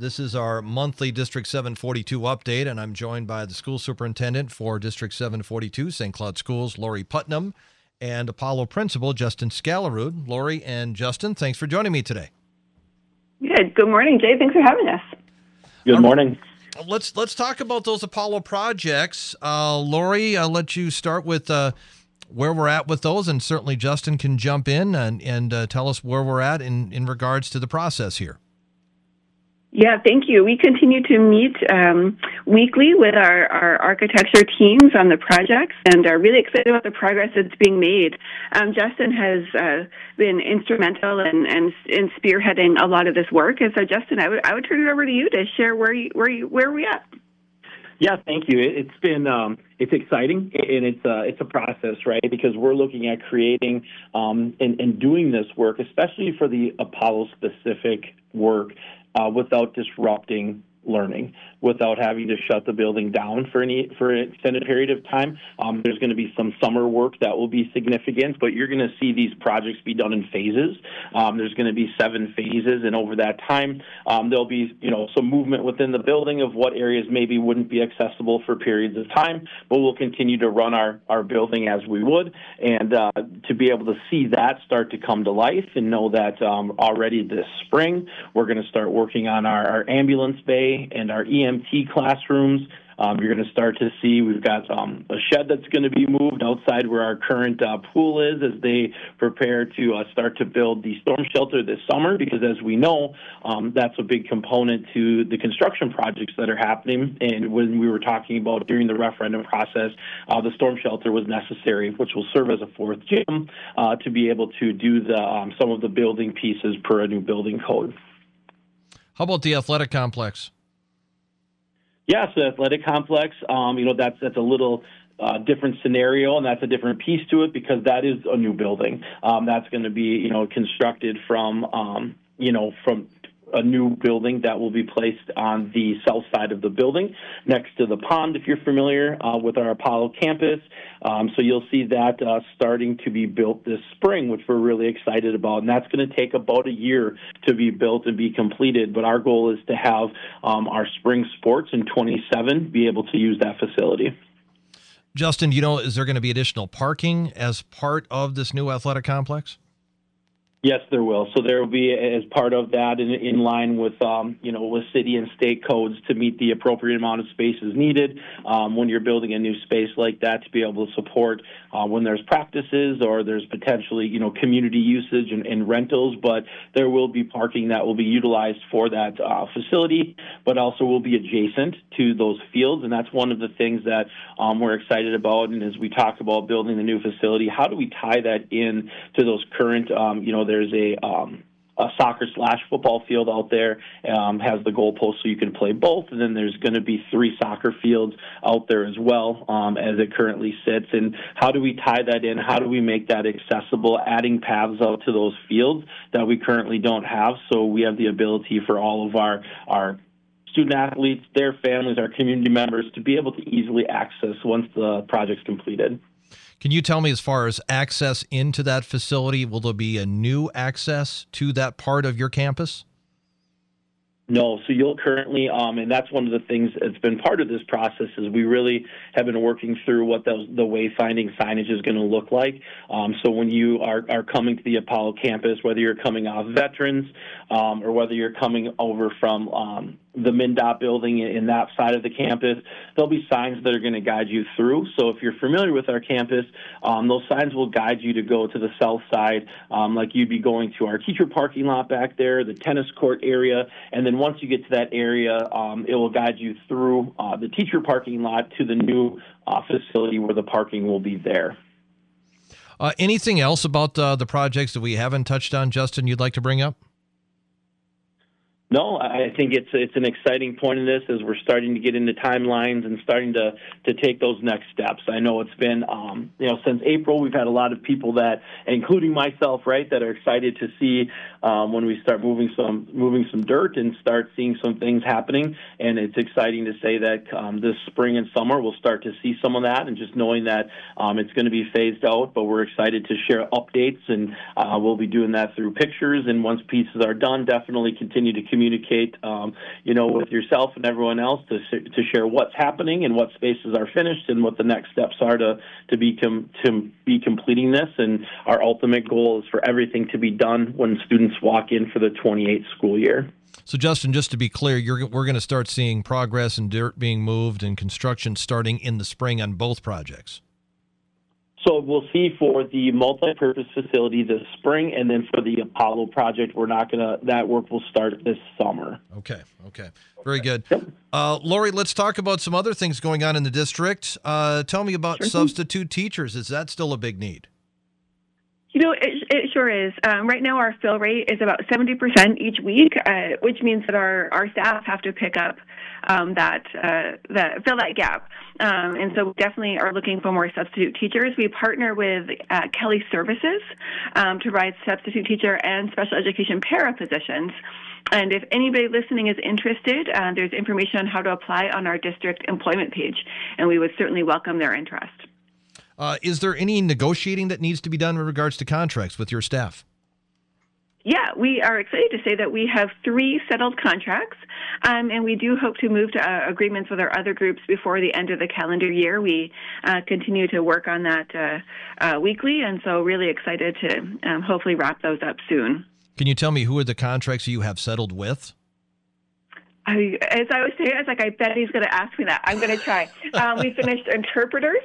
This is our monthly District 742 update, and I'm joined by the school superintendent for District 742, St. Cloud Schools, Lori Putnam, and Apollo principal, Justin Scalarud. Lori and Justin, thanks for joining me today. Good morning, Jay. Thanks for having us. Good morning. Let's talk about those Apollo projects. Lori, I'll let you start with where we're at with those, and certainly Justin can jump in and tell us where we're at in regards to the process here. Yeah, thank you. We continue to meet weekly with our architecture teams on the projects and are really excited about the progress that's being made. Justin has been instrumental in spearheading a lot of this work. And so, Justin, I would turn it over to you to share where we at. Yeah, thank you. It's been it's exciting, and it's a process, right? Because we're looking at creating and doing this work, especially for the Apollo specific work, without disrupting learning, without having to shut the building down for an extended period of time. There's going to be some summer work that will be significant, but you're going to see these projects be done in phases. There's going to be 7 phases, and over that time, there'll be some movement within the building of what areas maybe wouldn't be accessible for periods of time, but we'll continue to run our building as we would, and to be able to see that start to come to life and know that already this spring we're going to start working on our ambulance bay and our EMT classrooms. You're going to start to see we've got a shed that's going to be moved outside where our current pool is as they prepare to start to build the storm shelter this summer, because as we know, that's a big component to the construction projects that are happening. And when we were talking about during the referendum process, the storm shelter was necessary, which will serve as a 4th gym to be able to do some of the building pieces per a new building code. How about the athletic complex? Yes, the athletic complex, that's a little different scenario, and that's a different piece to it because that is a new building. That's going to be, constructed from a new building that will be placed on the south side of the building next to the pond, if you're familiar with our Apollo campus. So you'll see that starting to be built this spring, which we're really excited about. And that's going to take about a year to be built and be completed. But our goal is to have our spring sports in 2027 be able to use that facility. Justin, is there going to be additional parking as part of this new athletic complex? Yes, there will. So there will be, as part of that, in line with with city and state codes to meet the appropriate amount of spaces needed when you're building a new space like that to be able to support when there's practices or there's potentially community usage and rentals. But there will be parking that will be utilized for that facility, but also will be adjacent to those fields. And that's one of the things that we're excited about. And as we talk about building the new facility, how do we tie that in to those current there's a soccer/football field out there, has the goalpost so you can play both, and then there's going to be 3 soccer fields out there as well as it currently sits. And how do we tie that in? How do we make that accessible, adding paths out to those fields that we currently don't have, so we have the ability for all of our student athletes, their families, our community members to be able to easily access once the project's completed. Can you tell me, as far as access into that facility, will there be a new access to that part of your campus? No, so you'll currently, and that's one of the things that's been part of this process, is we really have been working through what the wayfinding signage is going to look like. So when you are coming to the Apollo campus, whether you're coming off Veterans or whether you're coming over from the MnDOT building in that side of the campus, there'll be signs that are going to guide you through. So if you're familiar with our campus, those signs will guide you to go to the south side, like you'd be going to our teacher parking lot back there, the tennis court area, and then once you get to that area, it will guide you through the teacher parking lot to the new facility where the parking will be there. Anything else about the projects that we haven't touched on, Justin, you'd like to bring up? No, I think it's an exciting point in this as we're starting to get into timelines and starting to take those next steps. I know it's been, since April, we've had a lot of people that, including myself, right, that are excited to see when we start moving some dirt and start seeing some things happening. And it's exciting to say that this spring and summer we'll start to see some of that, and just knowing that it's going to be phased out. But we're excited to share updates, and we'll be doing that through pictures. And once pieces are done, definitely continue to communicate communicate, with yourself and everyone else to share what's happening and what spaces are finished and what the next steps are to be completing this. And our ultimate goal is for everything to be done when students walk in for the 28th school year. So, Justin, just to be clear, we're going to start seeing progress and dirt being moved and construction starting in the spring on both projects. So we'll see for the multi-purpose facility this spring, and then for the Apollo project, that work will start this summer. Okay. Very good. Yep. Lori, let's talk about some other things going on in the district. Tell me about substitute teachers. Is that still a big need? It sure is. Right now, our fill rate is about 70% each week, which means that our staff have to pick up fill that gap. And so we definitely are looking for more substitute teachers. We partner with Kelly Services to provide substitute teacher and special education para positions. And if anybody listening is interested, there's information on how to apply on our district employment page, and we would certainly welcome their interest. Is there any negotiating that needs to be done in regards to contracts with your staff? Yeah, we are excited to say that we have 3 settled contracts, and we do hope to move to agreements with our other groups before the end of the calendar year. We continue to work on that weekly, and so really excited to hopefully wrap those up soon. Can you tell me who are the contracts you have settled with? As I was saying, I was like, I bet he's going to ask me that. I'm going to try. We finished interpreters.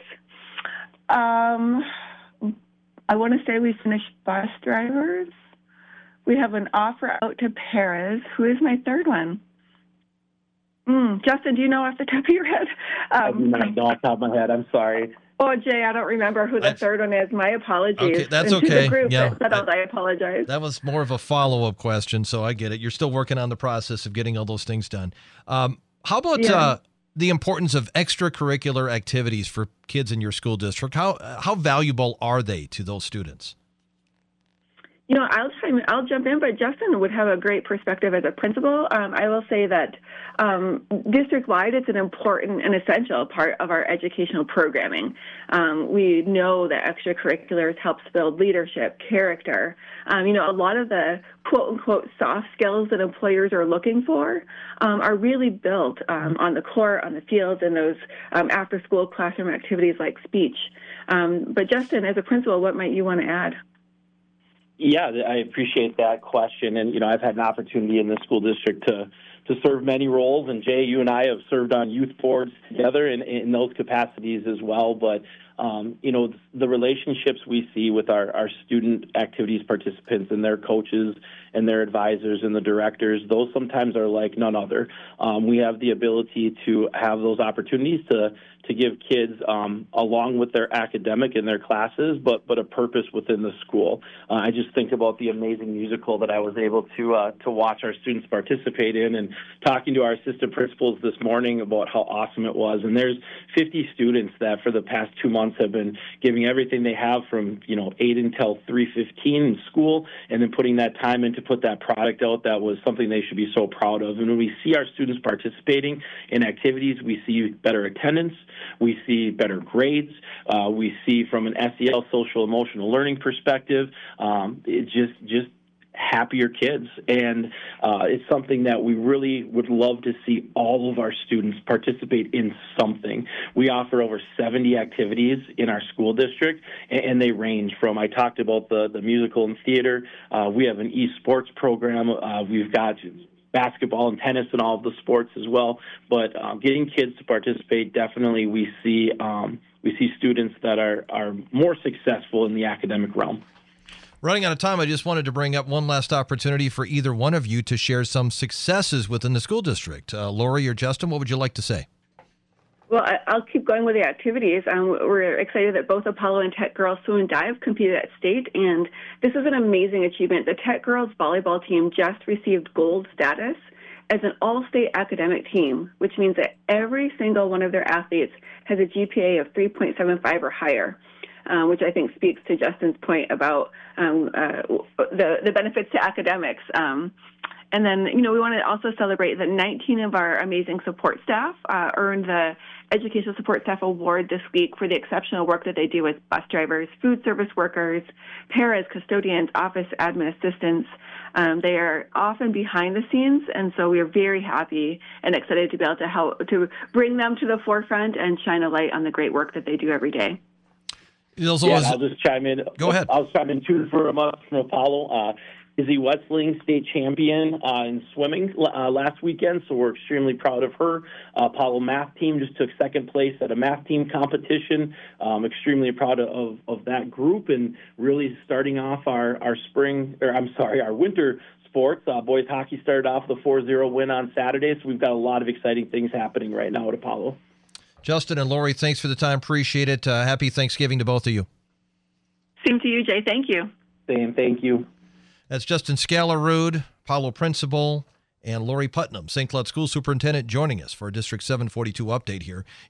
I want to say we finished bus drivers. We have an offer out to paras. Who is my third one? Justin, do you know off the top of your head? I do not know off the top of my head. I'm sorry. Oh, Jay, I don't remember who the third one is. My apologies. Okay, that's and okay. To the group that settled, I apologize. That was more of a follow-up question, so I get it. You're still working on the process of getting all those things done. How about the importance of extracurricular activities for kids in your school district? How valuable are they to those students? I'll jump in, but Justin would have a great perspective as a principal. I will say that district-wide, it's an important and essential part of our educational programming. We know that extracurriculars helps build leadership, character. A lot of the quote-unquote soft skills that employers are looking for are really built on the court, on the field, and those after-school classroom activities like speech. But Justin, as a principal, what might you want to add? Yeah, I appreciate that question. And, I've had an opportunity in the school district to serve many roles. And, Jay, you and I have served on youth boards together in those capacities as well. But, the relationships we see with our student activities participants and their coaches and their advisors and the directors, those sometimes are like none other. We have the ability to have those opportunities to give kids, along with their academic and their classes, but a purpose within the school. I just think about the amazing musical that I was able to watch our students participate in, and talking to our assistant principals this morning about how awesome it was. And there's 50 students that for the past 2 months have been giving everything they have from 8 until 3:15 in school, and then putting that time in to put that product out. That was something they should be so proud of. And when we see our students participating in activities, we see better attendance. We see better grades. We see from an SEL, social emotional learning perspective, it's just happier kids. And it's something that we really would love to see all of our students participate in something. We offer over 70 activities in our school district, and they range from, I talked about the musical and theater. We have an esports program. We've got basketball and tennis and all of the sports as well. But getting kids to participate, definitely we see students that are more successful in the academic realm. Running out of time, I just wanted to bring up one last opportunity for either one of you to share some successes within the school district. Lori or Justin, what would you like to say? Well, I'll keep going with the activities. We're excited that both Apollo and Tech Girls Swim and Dive competed at state, and this is an amazing achievement. The Tech Girls volleyball team just received gold status as an all-state academic team, which means that every single one of their athletes has a GPA of 3.75 or higher, which I think speaks to Justin's point about the benefits to academics. And then, we want to also celebrate that 19 of our amazing support staff earned the Educational Support Staff Award this week for the exceptional work that they do with bus drivers, food service workers, paras, custodians, office admin assistants. They are often behind the scenes, and so we are very happy and excited to be able to help to bring them to the forefront and shine a light on the great work that they do every day. I'll just chime in. Go ahead. I'll chime in too from Apollo. Izzy Wetzeling, state champion in swimming last weekend, so we're extremely proud of her. Apollo math team just took second place at a math team competition. Extremely proud of that group, and really starting off our winter sports. Boys hockey started off with a 4-0 win on Saturday, so we've got a lot of exciting things happening right now at Apollo. Justin and Lori, thanks for the time. Appreciate it. Happy Thanksgiving to both of you. Same to you, Jay. Thank you. Same. Thank you. That's Justin Scalarud, Apollo Principal, and Lori Putnam, St. Cloud School Superintendent, joining us for a District 742 update here.